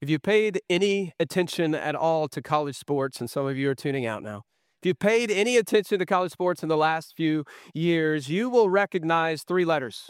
If you paid any attention at all to college sports, and some of you are tuning out now, if you paid any attention to college sports in the last few years, you will recognize three letters: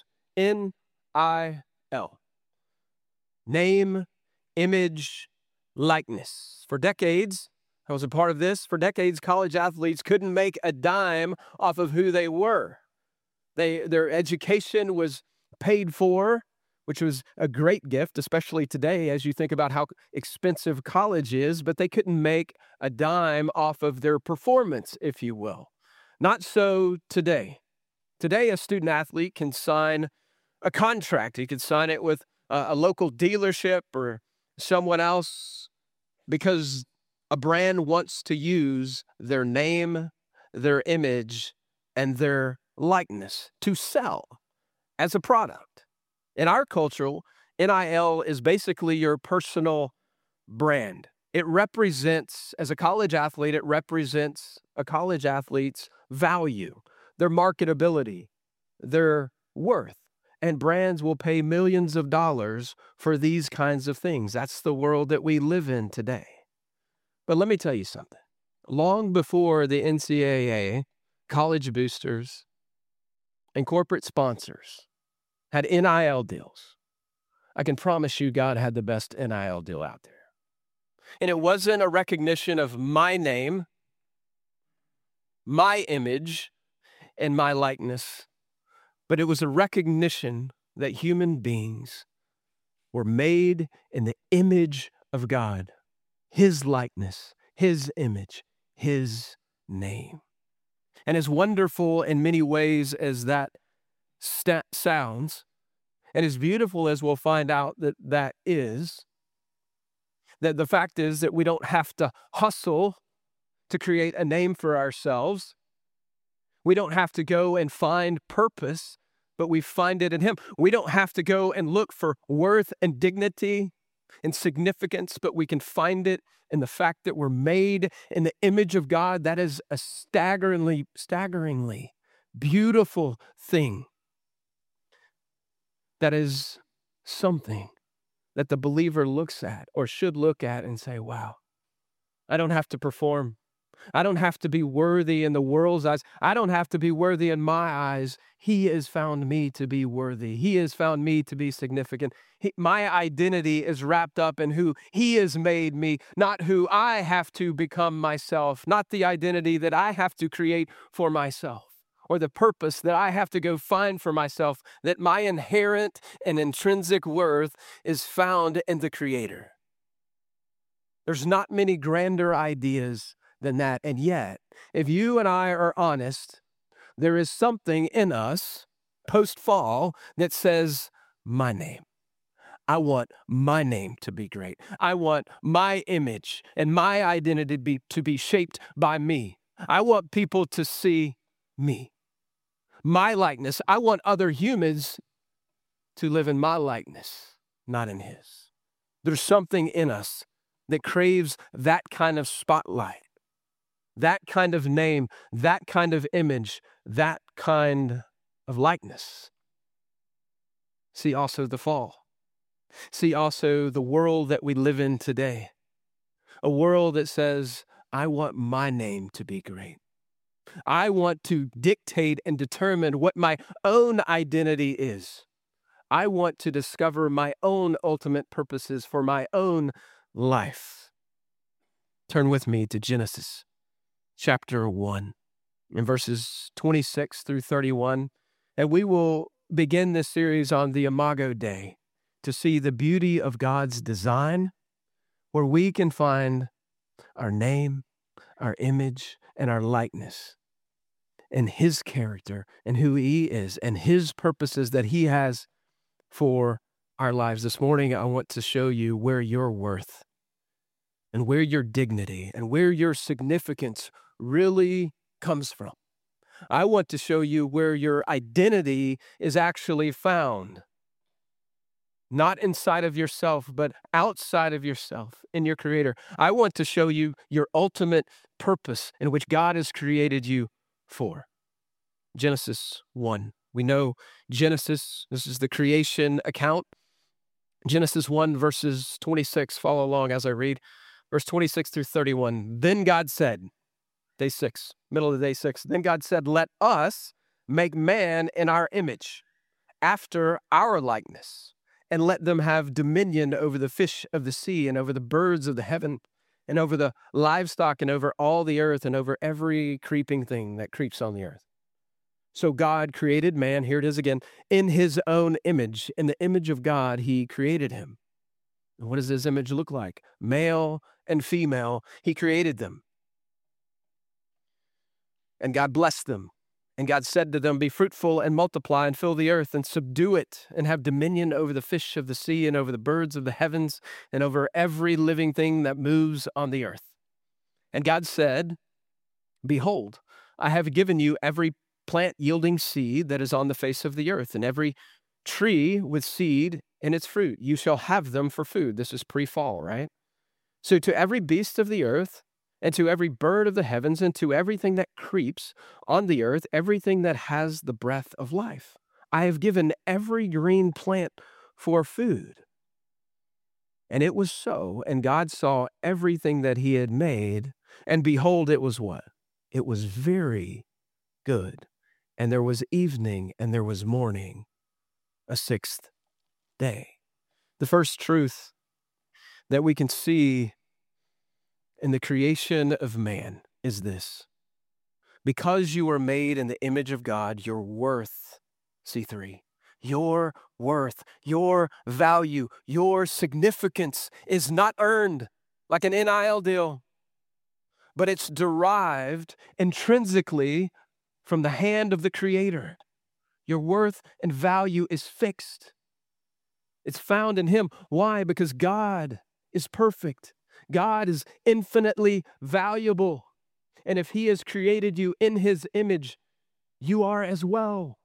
NIL. Name, image, likeness. For decades, I was a part of this. For decades, college athletes couldn't make a dime off of who they were. Their education was paid for, which was a great gift, especially today as you think about how expensive college is, but they couldn't make a dime off of their performance, if you will. Not so today. Today, a student athlete can sign a contract. He can sign it with a local dealership or someone else because a brand wants to use their name, their image, and their likeness to sell as a product. In our culture, NIL is basically your personal brand. It represents, as a college athlete, it represents a college athlete's value, their marketability, their worth. And brands will pay millions of dollars for these kinds of things. That's the world that we live in today. But let me tell you something. Long before the NCAA, college boosters, and corporate sponsors had NIL deals, I can promise you God had the best NIL deal out there. And it wasn't a recognition of my name, my image, and my likeness, but it was a recognition that human beings were made in the image of God, His likeness, His image, His name. And as wonderful in many ways as that sounds, and as beautiful as we'll find out that is, that the fact is that we don't have to hustle to create a name for ourselves. We don't have to go and find purpose, but we find it in Him. We don't have to go and look for worth and dignity and significance, but we can find it in the fact that we're made in the image of God. That is a staggeringly beautiful thing. That is something that the believer looks at or should look at and say, wow, I don't have to perform. I don't have to be worthy in the world's eyes. I don't have to be worthy in my eyes. He has found me to be worthy. He has found me to be significant. My identity is wrapped up in who He has made me, not who I have to become myself, not the identity that I have to create for myself or the purpose that I have to go find for myself, that my inherent and intrinsic worth is found in the Creator. There's not many grander ideas than that. And yet, if you and I are honest, there is something in us post-fall that says, my name. I want my name to be great. I want my image and my identity to be shaped by me. I want people to see me, my likeness. I want other humans to live in my likeness, not in His. There's something in us that craves that kind of spotlight, that kind of name, that kind of image, that kind of likeness. See also the fall. See also the world that we live in today. A world that says, I want my name to be great. I want to dictate and determine what my own identity is. I want to discover my own ultimate purposes for my own life. Turn with me to Genesis chapter 1, in verses 26 through 31, and we will begin this series on the Imago Dei to see the beauty of God's design, where we can find our name, our image, and our likeness, and His character, and who He is, and His purposes that He has for our lives. This morning, I want to show you where your worth and where your dignity and where your significance really comes from. I want to show you where your identity is actually found. Not inside of yourself, but outside of yourself, in your Creator. I want to show you your ultimate purpose in which God has created you for. Genesis 1. We know Genesis, this is the creation account. Genesis 1, verses 26. Follow along as I read. Verse 26 through 31. Then God said, day 6, middle of day 6. Then God said, let us make man in our image, after our likeness, and let them have dominion over the fish of the sea, and over the birds of the heaven, and over the livestock, and over all the earth, and over every creeping thing that creeps on the earth. So God created man, here it is again, in his own image. In the image of God, he created him. And what does his image look like? Male and female, he created them. And God blessed them. And God said to them, be fruitful and multiply and fill the earth and subdue it and have dominion over the fish of the sea and over the birds of the heavens and over every living thing that moves on the earth. And God said, behold, I have given you every plant yielding seed that is on the face of the earth and every tree with seed in its fruit. You shall have them for food. This is pre-fall, right? So to every beast of the earth, and to every bird of the heavens, and to everything that creeps on the earth, everything that has the breath of life, I have given every green plant for food. And it was so, and God saw everything that he had made, and behold, it was what? It was very good. And there was evening, and there was morning, a sixth day. The first truth that we can see in the creation of man is this. Because you were made in the image of God, your worth, C3, your worth, your value, your significance is not earned like an NIL deal, but it's derived intrinsically from the hand of the Creator. Your worth and value is fixed. It's found in him. Why? Because God is perfect. God is infinitely valuable. And if he has created you in his image, you are as well.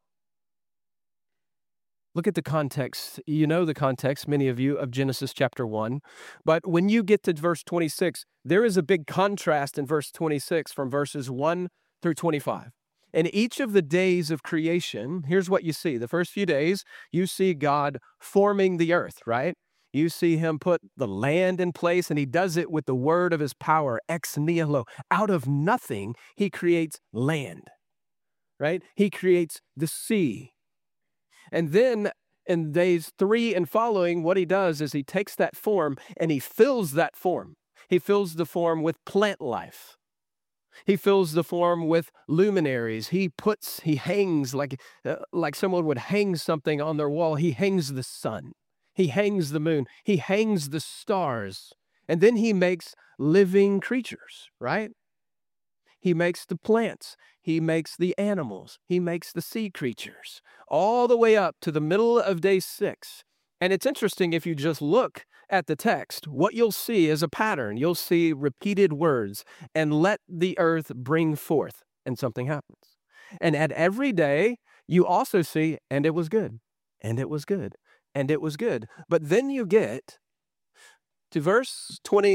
Look at the context. You know the context, many of you, of Genesis chapter 1. But when you get to verse 26, there is a big contrast in verse 26 from verses 1 through 25. In each of the days of creation, here's what you see. The first few days, you see God forming the earth, right? You see him put the land in place, and he does it with the word of his power, ex nihilo. Out of nothing, he creates land, right? He creates the sea. And then in days 3 and following, what he does is he takes that form and he fills that form. He fills the form with plant life. He fills the form with luminaries. He hangs like someone would hang something on their wall. He hangs the sun. He hangs the moon. He hangs the stars. And then he makes living creatures, right? He makes the plants. He makes the animals. He makes the sea creatures, all the way up to the middle of day 6. And it's interesting, if you just look at the text, what you'll see is a pattern. You'll see repeated words, and let the earth bring forth, and something happens. And at every day, you also see, and it was good, and it was good, and it was good. But then you get to verse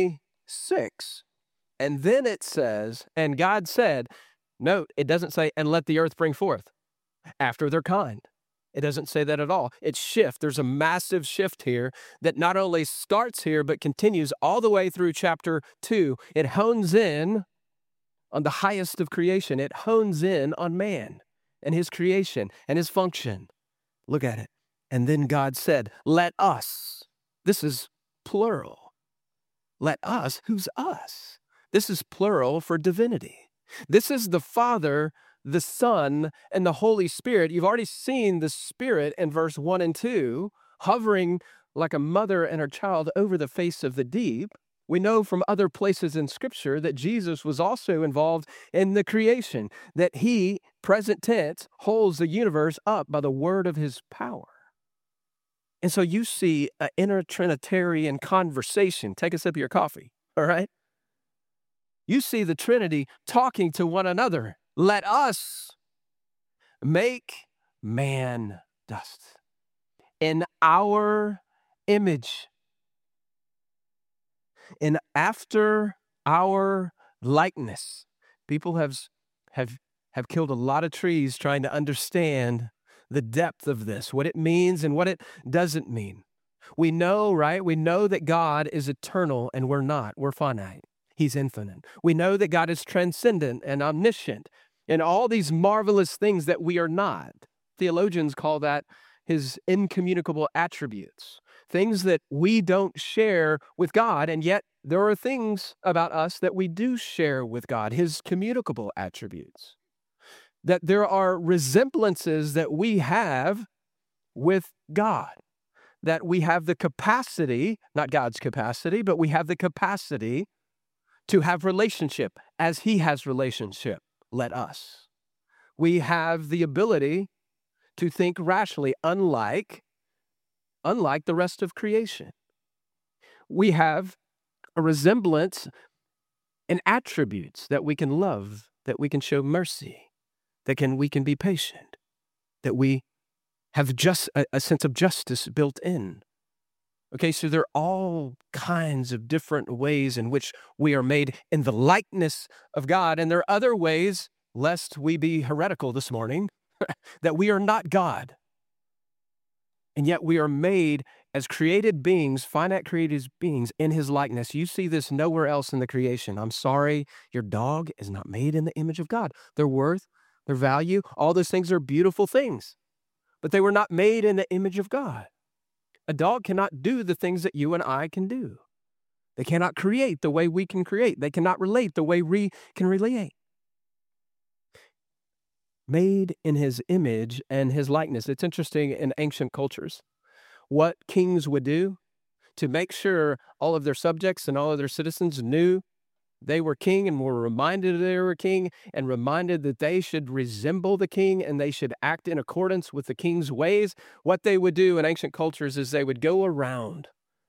26, and then it says, and God said, note, it doesn't say, and let the earth bring forth after their kind. It doesn't say that at all. It's shift. There's a massive shift here that not only starts here, but continues all the way through chapter 2. It hones in on the highest of creation. It hones in on man and his creation and his function. Look at it. And then God said, let us. This is plural. Let us. Who's us? This is plural for divinity. This is the Father, the Son, and the Holy Spirit. You've already seen the Spirit in verse 1 and 2, hovering like a mother and her child over the face of the deep. We know from other places in Scripture that Jesus was also involved in the creation, that he, present tense, holds the universe up by the word of his power. And so you see an inner Trinitarian conversation. Take a sip of your coffee, all right? You see the Trinity talking to one another. Let us make man dust in our image, and after our likeness. People have killed a lot of trees trying to understand the depth of this, what it means and what it doesn't mean. We know, right? We know that God is eternal and we're not. We're finite. He's infinite. We know that God is transcendent and omniscient and all these marvelous things that we are not. Theologians call that his incommunicable attributes, things that we don't share with God, and yet there are things about us that we do share with God, his communicable attributes. That there are resemblances that we have with God, that we have the capacity, not God's capacity, but we have the capacity to have relationship as he has relationship. Let us. We have the ability to think rationally, unlike the rest of creation. We have a resemblance in attributes that we can love, that we can show mercy, we can be patient, that we have just a sense of justice built in. Okay, so there are all kinds of different ways in which we are made in the likeness of God, and there are other ways, lest we be heretical this morning, that we are not God. And yet we are made as created beings, finite created beings in his likeness. You see this nowhere else in the creation. I'm sorry, your dog is not made in the image of God. Their worth, their value, all those things are beautiful things, but they were not made in the image of God. A dog cannot do the things that you and I can do. They cannot create the way we can create. They cannot relate the way we can relate. Made in his image and his likeness. It's interesting in ancient cultures, what kings would do to make sure all of their subjects and all of their citizens knew they were king and were reminded they were king and reminded that they should resemble the king and they should act in accordance with the king's ways. What they would do in ancient cultures is they would go around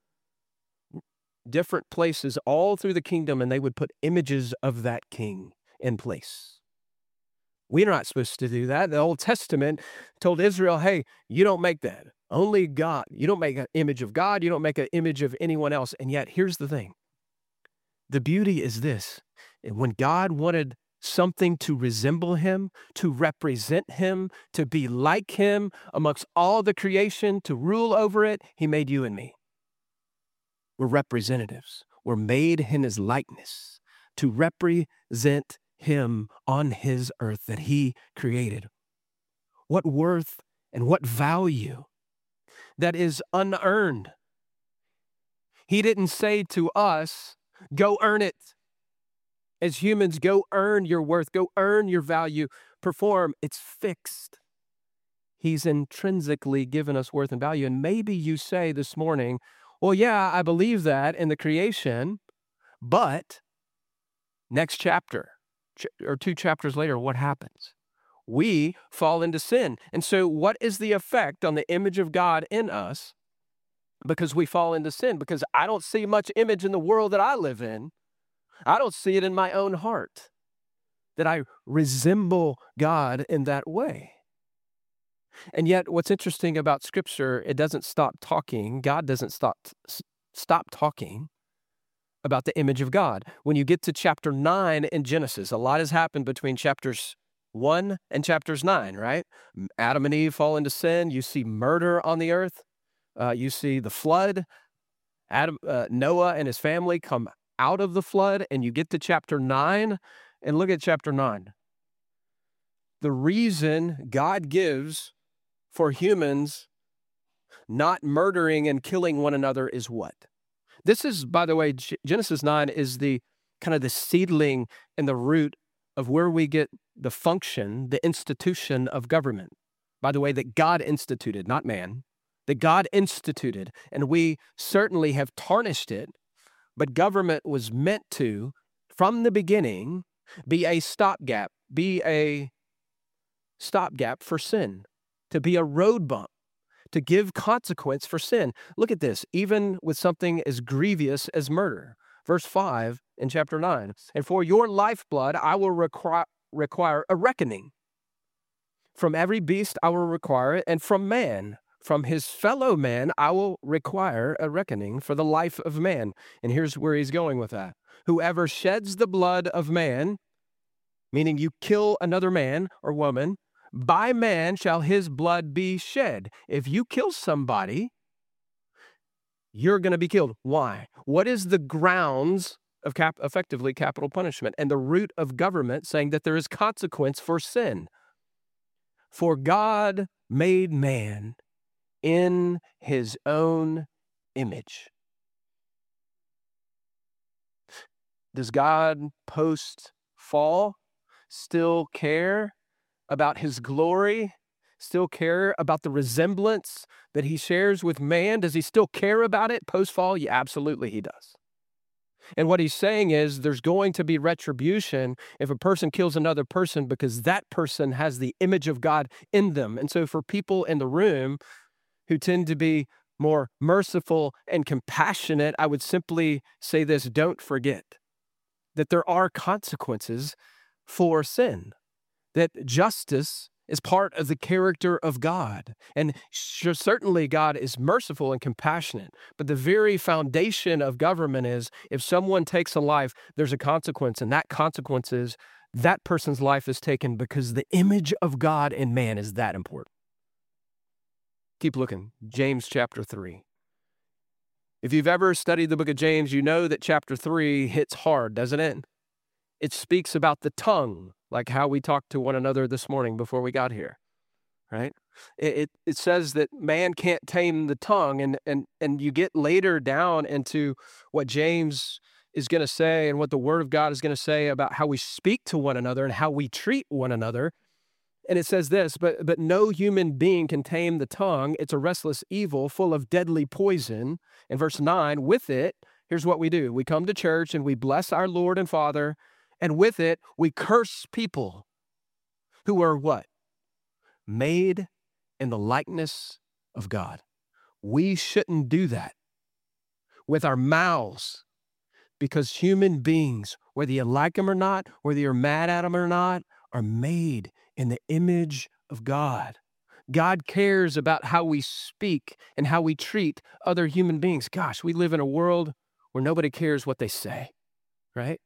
different places all through the kingdom and they would put images of that king in place. We're not supposed to do that. The Old Testament told Israel, hey, you don't make that. Only God. You don't make an image of God. You don't make an image of anyone else. And yet, here's the thing. The beauty is this. When God wanted something to resemble him, to represent him, to be like him amongst all the creation, to rule over it, he made you and me. We're representatives. We're made in his likeness to represent him on his earth that he created. What worth and what value that is unearned. He didn't say to us, go earn it. As humans, go earn your worth, go earn your value, perform. It's fixed. He's intrinsically given us worth and value. And maybe you say this morning, well, yeah, I believe that in the creation, but next chapter, or 2 chapters later, what happens? We fall into sin. And so what is the effect on the image of God in us because we fall into sin? Because I don't see much image in the world that I live in. I don't see it in my own heart that I resemble God in that way. And yet what's interesting about Scripture, it doesn't stop talking. God doesn't stop talking about the image of God. When you get to chapter 9 in Genesis, a lot has happened between chapters 1 and chapters 9, right? Adam and Eve fall into sin. You see murder on the earth. You see the flood. Noah and his family come out of the flood, and you get to chapter 9, and look at chapter 9. The reason God gives for humans not murdering and killing one another is what? This is, by the way, Genesis 9 is the kind of the seedling and the root of where we get the function, the institution of government. By the way, that God instituted, not man, that God instituted. And we certainly have tarnished it, but government was meant to, from the beginning, be a stopgap for sin, to be a road bump, to give consequence for sin. Look at this, even with something as grievous as murder. Verse 5 in chapter 9, and for your lifeblood I will require a reckoning. From every beast I will require it, and from man, from his fellow man, I will require a reckoning for the life of man. And here's where he's going with that. Whoever sheds the blood of man, meaning you kill another man or woman, by man shall his blood be shed. If you kill somebody, You're going to be killed. Why? What is the grounds of effectively capital punishment and the root of government saying that there is consequence for sin? For God made man in his own image. Does God post-fall still care about his glory? Still care about the resemblance that he shares with man? Does he still care about it post-fall? Yeah, absolutely he does. And what he's saying is there's going to be retribution if a person kills another person because that person has the image of God in them. And so for people in the room who tend to be more merciful and compassionate, I would simply say this: don't forget that there are consequences for sin, that justice is part of the character of God. And certainly God is merciful and compassionate, but the very foundation of government is if someone takes a life, there's a consequence, and that consequence is that person's life is taken because the image of God in man is that important. Keep looking. James chapter 3. If you've ever studied the book of James, you know that chapter 3 hits hard, doesn't it? It speaks about the tongue, like how we talked to one another this morning before we got here, right? It says that man can't tame the tongue, and you get later down into what James is going to say and what the Word of God is going to say about how we speak to one another and how we treat one another. And it says this, but no human being can tame the tongue. It's a restless evil full of deadly poison. In verse 9, with it, here's what we do. We come to church and we bless our Lord and Father, and with it, we curse people who are what? Made in the likeness of God. We shouldn't do that with our mouths because human beings, whether you like them or not, whether you're mad at them or not, are made in the image of God. God cares about how we speak and how we treat other human beings. Gosh, we live in a world where nobody cares what they say, right?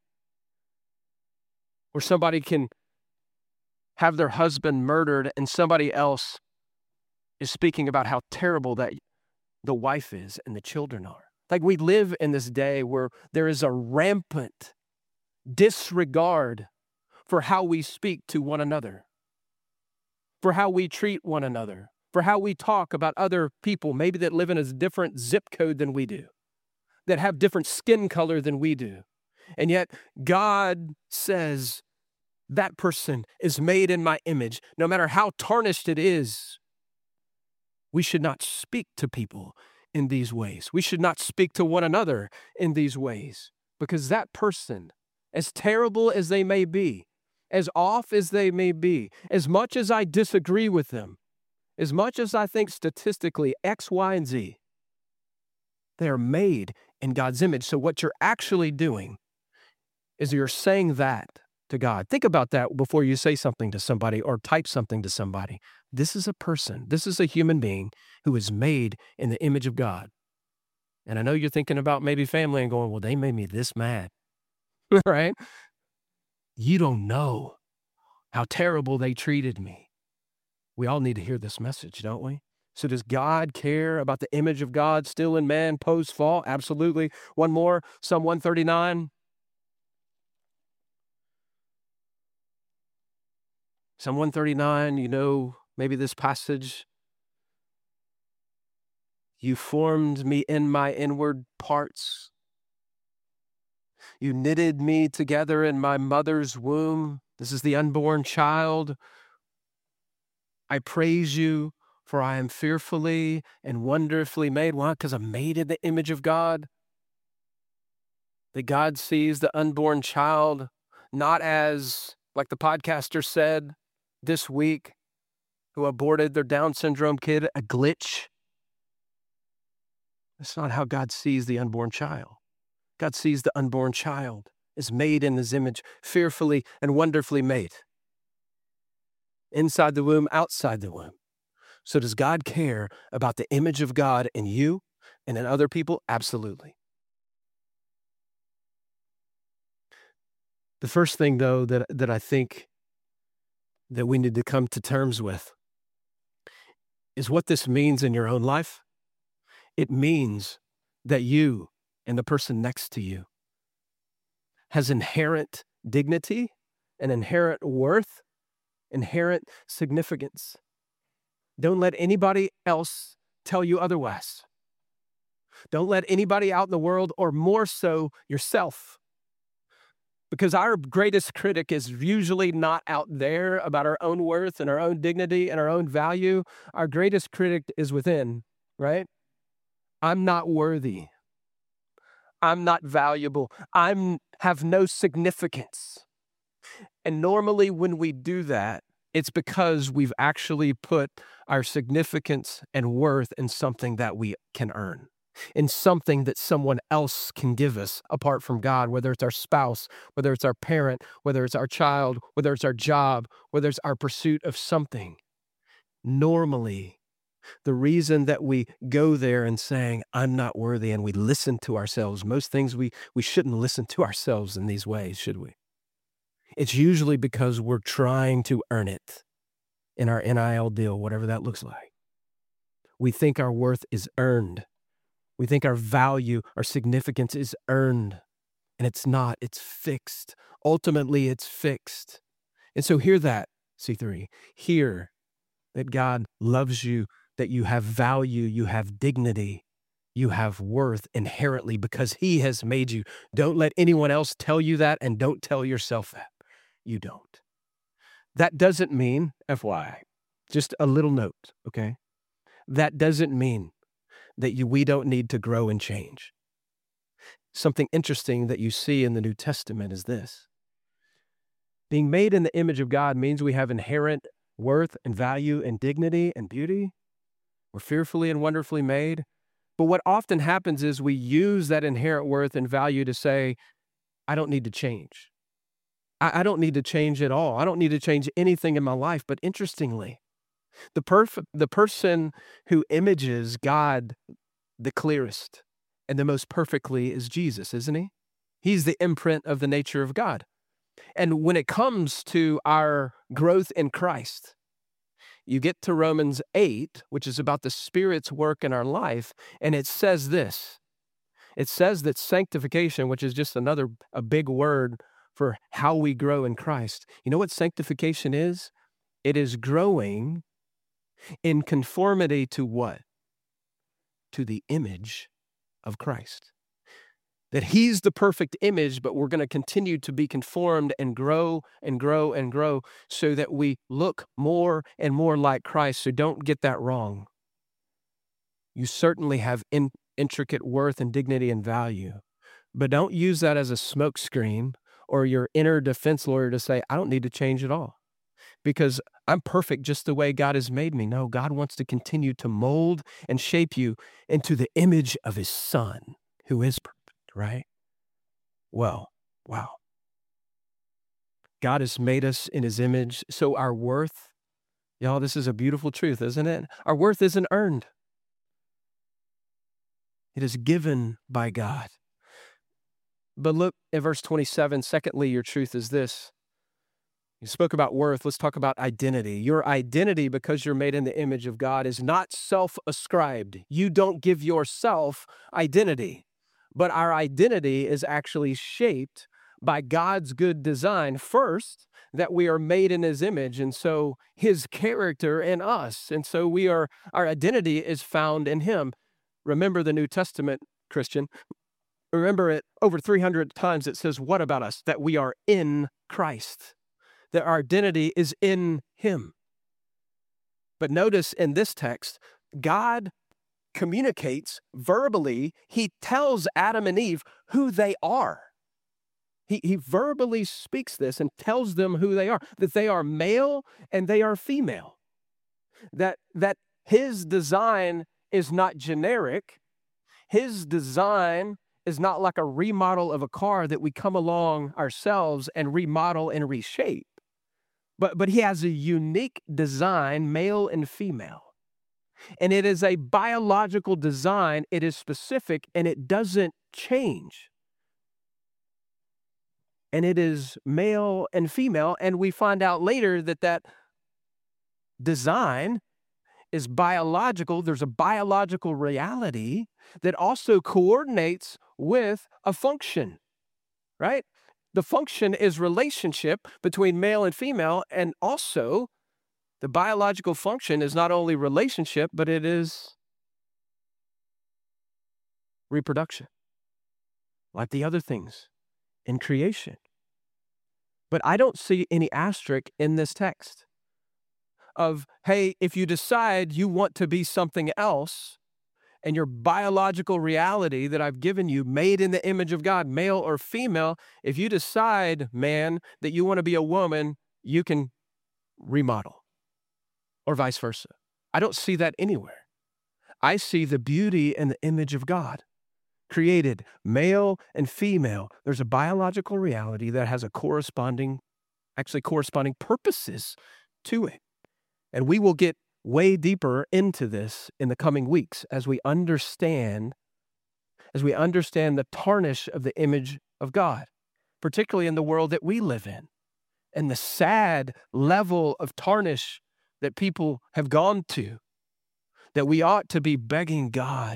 Where somebody can have their husband murdered and somebody else is speaking about how terrible that the wife is and the children are. Like, we live in this day where there is a rampant disregard for how we speak to one another, for how we treat one another, for how we talk about other people, maybe that live in a different zip code than we do, that have different skin color than we do. And yet God says that person is made in my image. No matter how tarnished it is, we should not speak to people in these ways. We should not speak to one another in these ways, because that person, as terrible as they may be, as off as they may be, as much as I disagree with them, as much as I think statistically X, Y, and Z, they are made in God's image. So what you're actually doing is you're saying that to God. Think about that before you say something to somebody or type something to somebody. This is a person. This is a human being who is made in the image of God. And I know you're thinking about maybe family and going, well, they made me this mad, right? You don't know how terrible they treated me. We all need to hear this message, don't we? So does God care about the image of God still in man post-fall? Absolutely. One more, Psalm 139. Psalm 139, you know, maybe this passage. You formed me in my inward parts. You knitted me together in my mother's womb. This is the unborn child. I praise you, for I am fearfully and wonderfully made. Why? Because I'm made in the image of God. That God sees the unborn child not as, like the podcaster said this week, who aborted their Down syndrome kid, a glitch. That's not how God sees the unborn child. God sees the unborn child as made in his image, fearfully and wonderfully made. Inside the womb, outside the womb. So does God care about the image of God in you and in other people? Absolutely. The first thing, though, that I think that we need to come to terms with is what this means in your own life. It means that you and the person next to you has inherent dignity, an inherent worth, inherent significance. Don't let anybody else tell you otherwise. Don't let anybody out in the world, or more so yourself. Because our greatest critic is usually not out there about our own worth and our own dignity and our own value. Our greatest critic is within, right? I'm not worthy. I'm not valuable. Have no significance. And normally when we do that, it's because we've actually put our significance and worth in something that we can earn, in something that someone else can give us apart from God, whether it's our spouse, whether it's our parent, whether it's our child, whether it's our job, whether it's our pursuit of something. Normally, the reason that we go there and saying, I'm not worthy, and we listen to ourselves, most things we shouldn't listen to ourselves in these ways, should we? It's usually because we're trying to earn it in our NIL deal, whatever that looks like. We think our worth is earned. We think our value, our significance is earned, and it's not. It's fixed. Ultimately, it's fixed. And so hear that, C3. Hear that God loves you, that you have value, you have dignity, you have worth inherently because He has made you. Don't let anyone else tell you that, and don't tell yourself that. You don't. That doesn't mean, FYI, just a little note, okay? That doesn't mean that we don't need to grow and change. Something interesting that you see in the New Testament is this. Being made in the image of God means we have inherent worth and value and dignity and beauty. We're fearfully and wonderfully made. But what often happens is we use that inherent worth and value to say, I don't need to change. I don't need to change at all. I don't need to change anything in my life. But interestingly, the person who images God the clearest and the most perfectly is Jesus, isn't He? He's the imprint of the nature of God. And when it comes to our growth in Christ, you get to Romans 8, which is about the Spirit's work in our life, and it says this. It says that sanctification, which is just a big word for how we grow in Christ. You know what sanctification is? It is growing in conformity to what? To the image of Christ. That He's the perfect image, but we're going to continue to be conformed and grow and grow and grow so that we look more and more like Christ. So don't get that wrong. You certainly have intricate worth and dignity and value, but don't use that as a smokescreen or your inner defense lawyer to say, I don't need to change at all because I'm perfect just the way God has made me. No, God wants to continue to mold and shape you into the image of His Son, who is perfect, right? Well, wow. God has made us in His image, so our worth, y'all, this is a beautiful truth, isn't it? Our worth isn't earned. It is given by God. But look at verse 27. Secondly, your truth is this. You spoke about worth. Let's talk about identity. Your identity, because you're made in the image of God, is not self-ascribed. You don't give yourself identity. But our identity is actually shaped by God's good design. First, that we are made in His image, and so His character in us. And so our identity is found in Him. Remember the New Testament, Christian. Remember it over 300 times it says, what about us? That we are in Christ. That our identity is in Him. But notice in this text, God communicates verbally. He tells Adam and Eve who they are. He verbally speaks this and tells them who they are, that they are male and they are female. That His design is not generic. His design is not like a remodel of a car that we come along ourselves and remodel and reshape. But He has a unique design, male and female. And it is a biological design. It is specific and it doesn't change. And it is male and female. And we find out later that design is biological. There's a biological reality that also coordinates with a function, right? The function is relationship between male and female, and also the biological function is not only relationship, but it is reproduction, like the other things in creation. But I don't see any asterisk in this text of, hey, if you decide you want to be something else, and your biological reality that I've given you, made in the image of God, male or female, if you decide, man, that you want to be a woman, you can remodel, or vice versa. I don't see that anywhere. I see the beauty and the image of God, created male and female. There's a biological reality that has corresponding purposes to it. And we will get way deeper into this in the coming weeks as we understand the tarnish of the image of God, particularly in the world that we live in, and the sad level of tarnish that people have gone to, that we ought to be begging God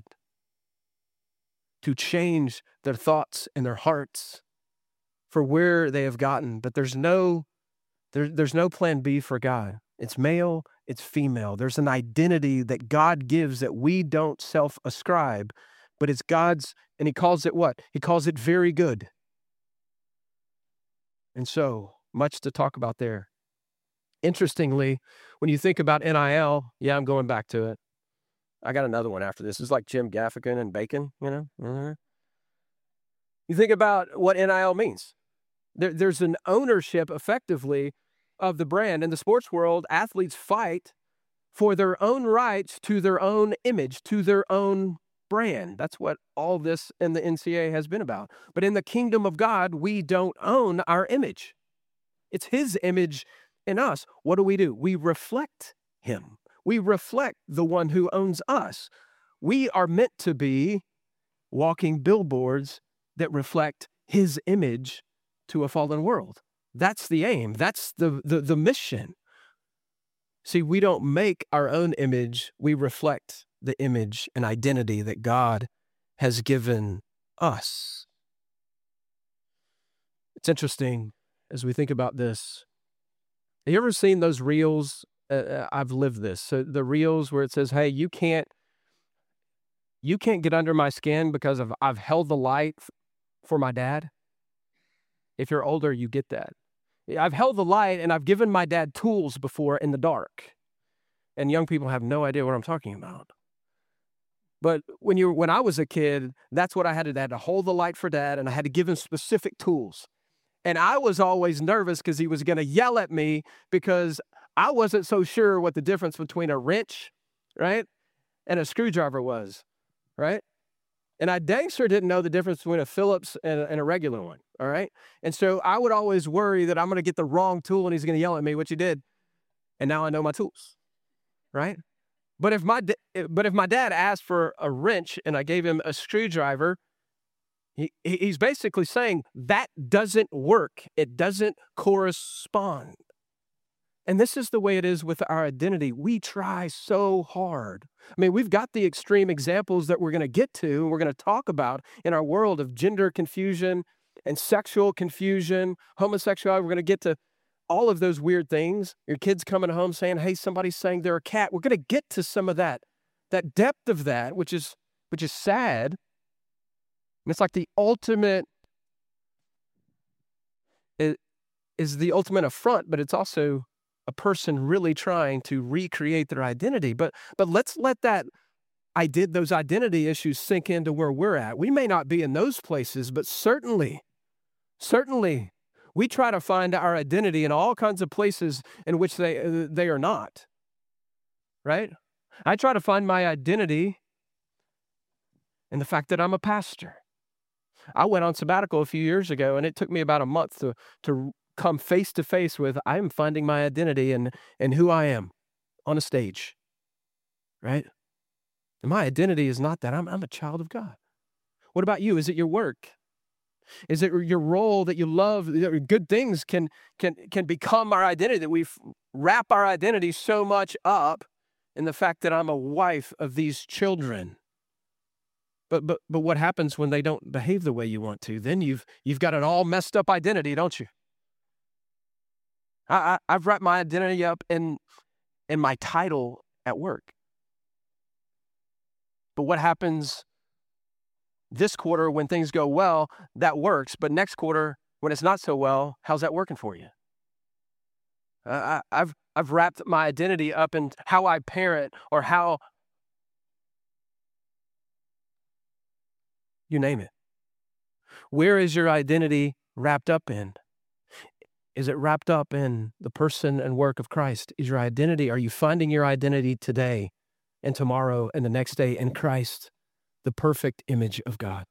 to change their thoughts and their hearts for where they have gotten. But there's no plan B for God. It's male, it's female. There's an identity that God gives that we don't self-ascribe, but it's God's, and he calls it what? He calls it very good. And so much to talk about there. Interestingly, when you think about NIL, yeah, I'm going back to it. I got another one after this. It's like Jim Gaffigan and bacon, you know? Mm-hmm. You think about what NIL means. There's an ownership, effectively, of the brand. In the sports world, athletes fight for their own rights to their own image, to their own brand. That's what all this in the NCAA has been about. But in the kingdom of God, we don't own our image. It's his image in us. What do? We reflect him. We reflect the one who owns us. We are meant to be walking billboards that reflect his image to a fallen world. That's the aim. That's the mission. See, we don't make our own image. We reflect the image and identity that God has given us. It's interesting as we think about this. Have you ever seen those reels? I've lived this. So the reels where it says, hey, you can't get under my skin because I've held the light for my dad. If you're older, you get that. I've held the light and I've given my dad tools before in the dark. And young people have no idea what I'm talking about. But when I was a kid, that's what I had to do. I had to hold the light for dad, and I had to give him specific tools. And I was always nervous because he was going to yell at me because I wasn't so sure what the difference between a wrench, right, and a screwdriver was, right? And I dang sure didn't know the difference between a Phillips and a regular one, all right? And so I would always worry that I'm going to get the wrong tool and he's going to yell at me, which he did. And now I know my tools, right? But if my dad asked for a wrench and I gave him a screwdriver, he's basically saying that doesn't work. It doesn't correspond. And this is the way it is with our identity. We try so hard. I mean, we've got the extreme examples that we're going to get to, and we're going to talk about in our world of gender confusion and sexual confusion, homosexuality. We're going to get to all of those weird things. Your kids coming home saying, hey, somebody's saying they're a cat. We're going to get to some of that depth of that, which is sad. And it's like the ultimate, it is the ultimate affront, but it's also a person really trying to recreate their identity. But let's let those identity issues sink into where we're at. We may not be in those places, but certainly, we try to find our identity in all kinds of places in which they are not, right? I try to find my identity in the fact that I'm a pastor. I went on sabbatical a few years ago, and it took me about a month to come face to face with, I'm finding my identity and who I am on a stage, right? And my identity is not that. I'm a child of God. What about you? Is it your work? Is it your role that you love? Good things can become our identity, that we wrap our identity so much up in the fact that I'm a wife of these children. But what happens when they don't behave the way you want to? Then you've got an all messed up identity, don't you? I've wrapped my identity up in my title at work. But what happens this quarter when things go well? That works. But next quarter, when it's not so well, how's that working for you? I've wrapped my identity up in how I parent or how, you name it. Where is your identity wrapped up in? Is it wrapped up in the person and work of Christ? Is your identity, are you finding your identity today and tomorrow and the next day in Christ, the perfect image of God?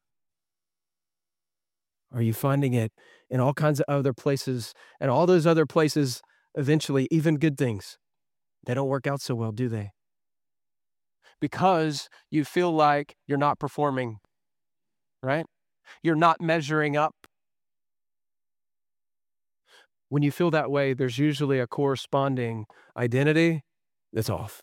Are you finding it in all kinds of other places, and all those other places, eventually, even good things, they don't work out so well, do they? Because you feel like you're not performing, right? You're not measuring up. When you feel that way, there's usually a corresponding identity that's off.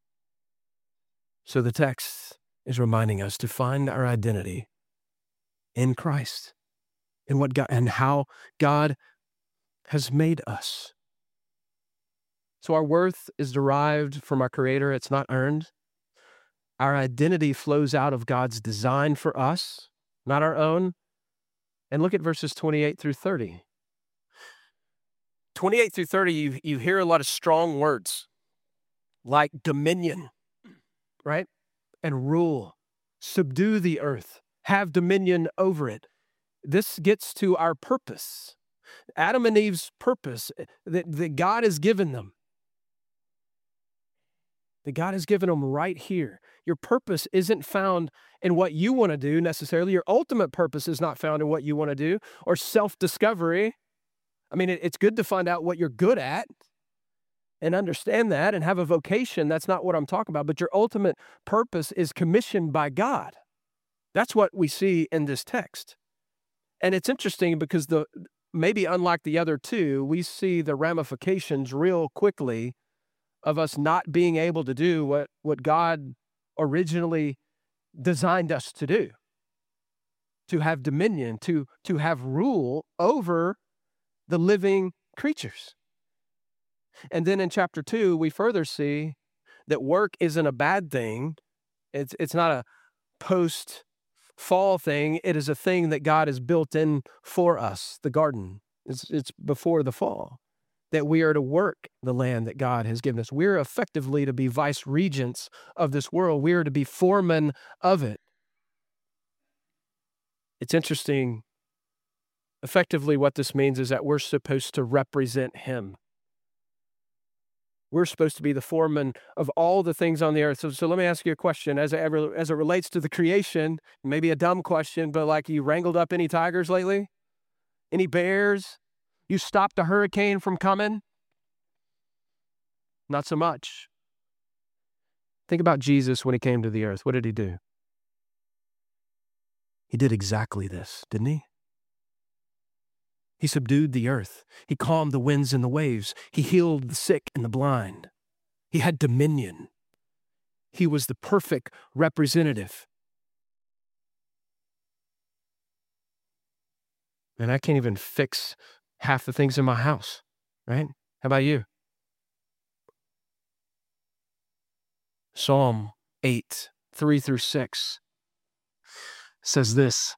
So the text is reminding us to find our identity in Christ, in what God and how God has made us. So our worth is derived from our Creator. It's not earned. Our identity flows out of God's design for us, not our own. And look at verses 28 through 30. 28 through 30, you hear a lot of strong words like dominion, right? And rule, subdue the earth, have dominion over it. This gets to our purpose. Adam and Eve's purpose that God has given them. That God has given them right here. Your purpose isn't found in what you want to do necessarily. Your ultimate purpose is not found in what you want to do or self-discovery. I mean, it's good to find out what you're good at and understand that and have a vocation. That's not what I'm talking about. But your ultimate purpose is commissioned by God. That's what we see in this text. And it's interesting because maybe unlike the other two, we see the ramifications real quickly of us not being able to do what God originally designed us to do. To have dominion, to have rule over the living creatures. And then in chapter 2, we further see that work isn't a bad thing. It's not a post-fall thing. It is a thing that God has built in for us, the garden. It's before the fall, that we are to work the land that God has given us. We're effectively to be vice regents of this world. We are to be foremen of it. It's interesting. Effectively, what this means is that we're supposed to represent Him. We're supposed to be the foreman of all the things on the earth. So let me ask you a question as it relates to the creation. Maybe a dumb question, but like, you wrangled up any tigers lately? Any bears? You stopped a hurricane from coming? Not so much. Think about Jesus when He came to the earth. What did He do? He did exactly this, didn't He? He subdued the earth. He calmed the winds and the waves. He healed the sick and the blind. He had dominion. He was the perfect representative. And I can't even fix half the things in my house, right? How about you? Psalm 8, 3 through 6 says this.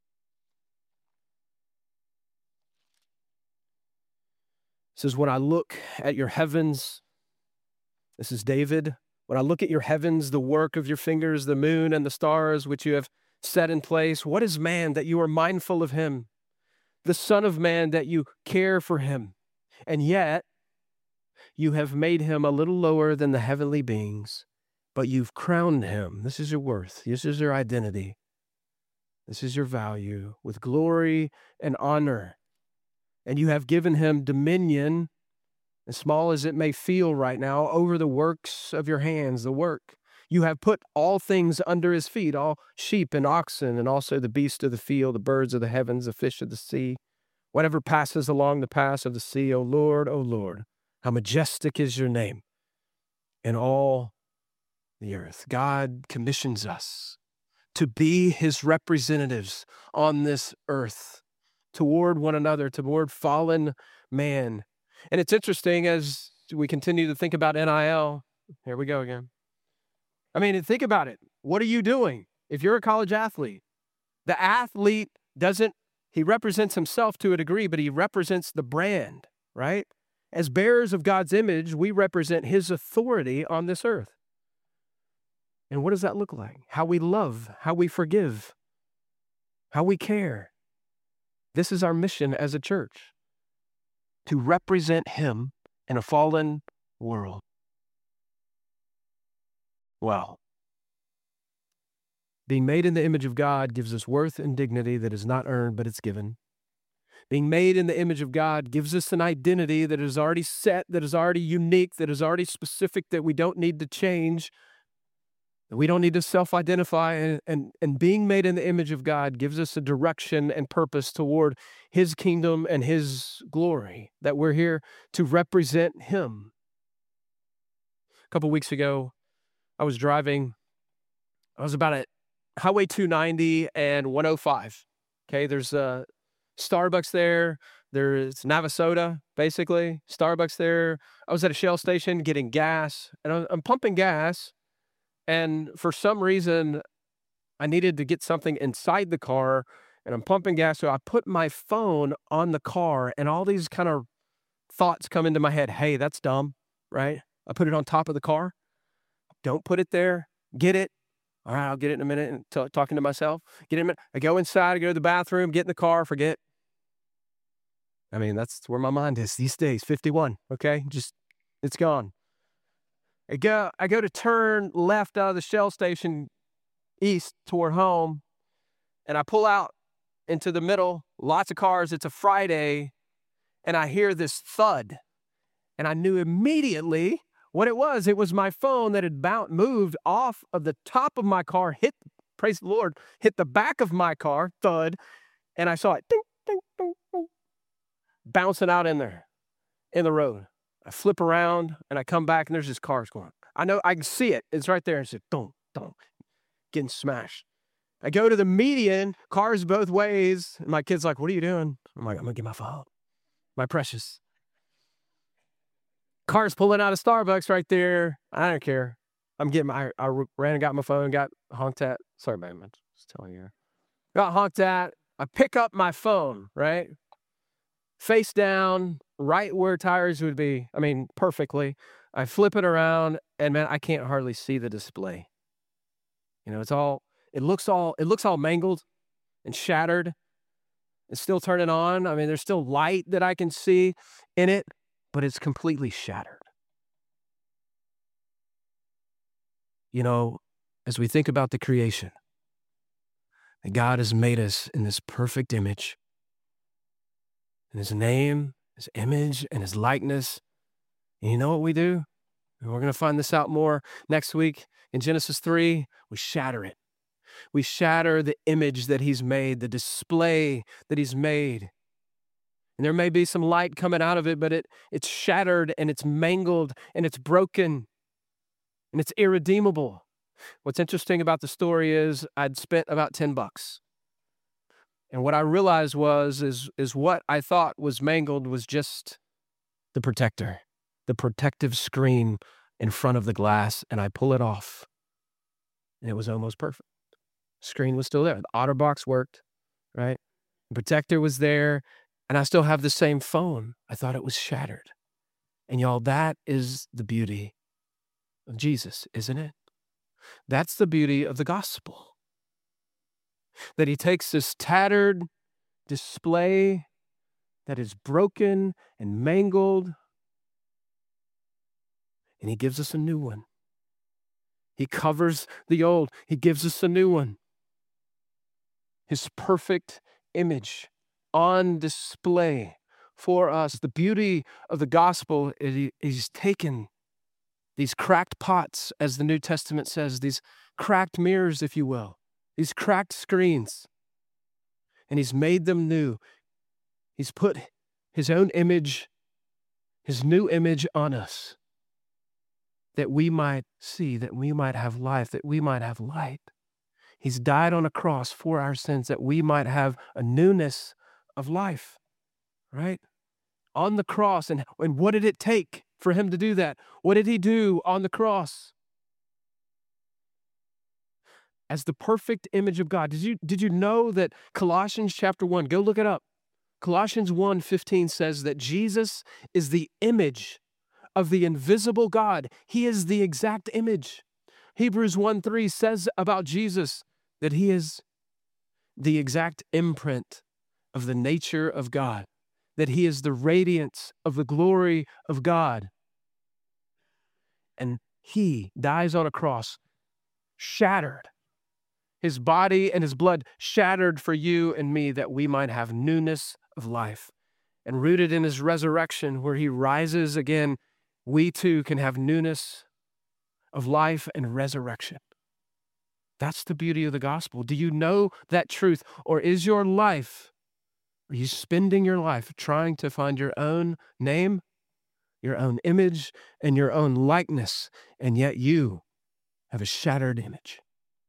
It says, when I look at your heavens, this is David, when I look at your heavens, the work of your fingers, the moon and the stars which you have set in place, what is man that you are mindful of him? The Son of Man that you care for him. And yet, you have made him a little lower than the heavenly beings, but you've crowned him. This is your worth. This is your identity. This is your value with glory and honor. And you have given him dominion, as small as it may feel right now, over the works of your hands, the work. You have put all things under his feet, all sheep and oxen, and also the beasts of the field, the birds of the heavens, the fish of the sea, whatever passes along the paths of the sea. O Lord, how majestic is your name in all the earth. God commissions us to be his representatives on this earth toward one another, toward fallen man. And it's interesting as we continue to think about NIL. Here we go again. I mean, think about it. What are you doing? If you're a college athlete, the athlete he represents himself to a degree, but he represents the brand, right? As bearers of God's image, we represent his authority on this earth. And what does that look like? How we love, how we forgive, how we care. This is our mission as a church, to represent him in a fallen world. Wow. Being made in the image of God gives us worth and dignity that is not earned, but it's given. Being made in the image of God gives us an identity that is already set, that is already unique, that is already specific, that we don't need to change, that we don't need to self-identify. And being made in the image of God gives us a direction and purpose toward his kingdom and his glory, that we're here to represent him. A couple weeks ago, I was driving. I was about at Highway 290 and 105. Okay, there's a Starbucks there. There's Navasota, basically. Starbucks there. I was at a Shell station getting gas, and I'm pumping gas. And for some reason, I needed to get something inside the car, and I'm pumping gas. So I put my phone on the car, and all these kind of thoughts come into my head. Hey, that's dumb, right? I put it on top of the car. Don't put it there. Get it. All right, I'll get it in a minute. And talking to myself. Get it in a minute. I go inside, I go to the bathroom, get in the car, forget. I mean, that's where my mind is these days, 51, okay? Just, it's gone. I go to turn left out of the Shell station east toward home, and I pull out into the middle, lots of cars. It's a Friday, and I hear this thud, and I knew immediately what it was. It was my phone that had moved off of the top of my car, praise the Lord, hit the back of my car, thud, and I saw it ding, ding, ding, ding, bouncing out in there, in the road. I flip around, and I come back, and there's just cars going. I know, I can see it. It's right there. And it's like, dong, dong, getting smashed. I go to the median, cars both ways, and my kid's like, what are you doing? I'm like, I'm going to get my phone. My precious. Cars pulling out of Starbucks right there. I don't care. I ran and got my phone, got honked at. Sorry, man. I'm just telling you. Got honked at. I pick up my phone, right? Face down, right where tires would be. I mean, perfectly. I flip it around, and man, I can't hardly see the display. You know, it looks all mangled and shattered. It's still turning on. I mean, there's still light that I can see in it, but it's completely shattered. You know, as we think about the creation, that God has made us in this perfect image, in his name, his image, and his likeness. And you know what we do? And we're going to find this out more next week in Genesis 3. We shatter it. We shatter the image that he's made, the display that he's made. And there may be some light coming out of it, but it's shattered and it's mangled and it's broken and it's irredeemable. What's interesting about the story is I'd spent about $10. And what I realized is what I thought was mangled was just the protector, the protective screen in front of the glass, and I pull it off, and it was almost perfect. Screen was still there. The OtterBox worked, right? The protector was there, and I still have the same phone. I thought it was shattered. And y'all, that is the beauty of Jesus, isn't it? That's the beauty of the gospel. That he takes this tattered display that is broken and mangled, and he gives us a new one. He covers the old. He gives us a new one. His perfect image on display for us. The beauty of the gospel is he's taken these cracked pots, as the New Testament says, these cracked mirrors, if you will, these cracked screens, and he's made them new. He's put his own image, his new image on us. that we might see, that we might have life, that we might have light. He's died on a cross for our sins that we might have a newness of life, right? On the cross. And what did it take for him to do that? What did he do on the cross? As the perfect image of God. Did you know that Colossians chapter 1, go look it up. Colossians 1:15 says that Jesus is the image of the invisible God. He is the exact image. Hebrews 1:3 says about Jesus that he is the exact imprint of the nature of God, that he is the radiance of the glory of God. And he dies on a cross, shattered. His body and his blood shattered for you and me that we might have newness of life. And rooted in his resurrection, where he rises again, we too can have newness of life and resurrection. That's the beauty of the gospel. Do you know that truth? Or is your life, are you spending your life trying to find your own name, your own image, and your own likeness, and yet you have a shattered image?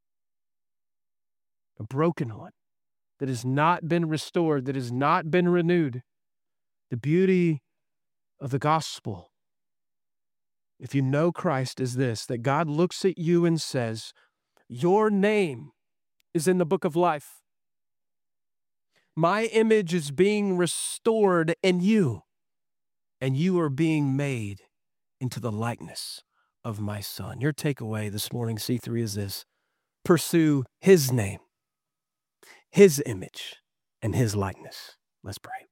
A broken one that has not been restored, that has not been renewed. The beauty of the gospel, if you know Christ, is this, that God looks at you and says, your name is in the book of life. My image is being restored in you, and you are being made into the likeness of my Son. Your takeaway this morning, C3, is this: pursue his name, his image, and his likeness. Let's pray.